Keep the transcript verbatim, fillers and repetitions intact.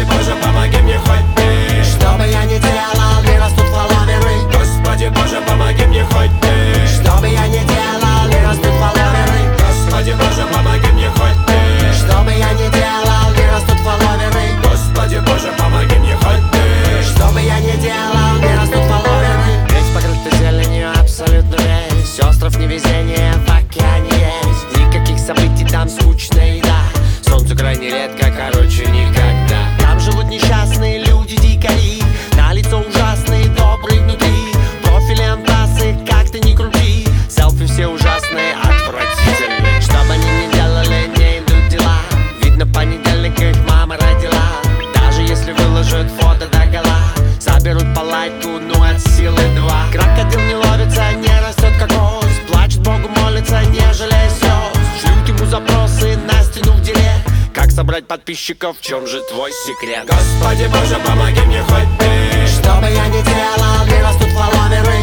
Боже, помоги мне хоть ты. Что бы я ни делал, не растут фолловеры. Господи Боже, помоги мне хоть ты. Что бы я ни делал, не растут фолловеры. Господи Боже, помоги мне хоть ты. Что бы я ни делал, не растут фолловеры. Господи Боже, помоги мне хоть ты. Что бы я ни делал, не растут фолловеры. Ведь покрыта зеленью абсолютно весь остров невезения в океане есть. Никаких событий, там скучная еда. Солнце крайне редко, короче, никогда. Там живут несчастные люди, дикари. На лицо ужасные, добрые внутри. Профили антасы, как ты ни крути. Селфи все ужасные, отвратительные. Что бы они ни делали, не идут дела. Видно, понедельник их мама родила. Даже если выложат фото догола, заберут по лайку, ну от силы два. Крокодил не ловится, не растет кокос. Плачет Богу, молится, не жалея слез. Шлют ему запросы на стену в директ. Как собрать подписчиков, в чем же твой секрет? Господи Боже, помоги мне хоть ты. Что бы я ни делал, не растут фолловеры.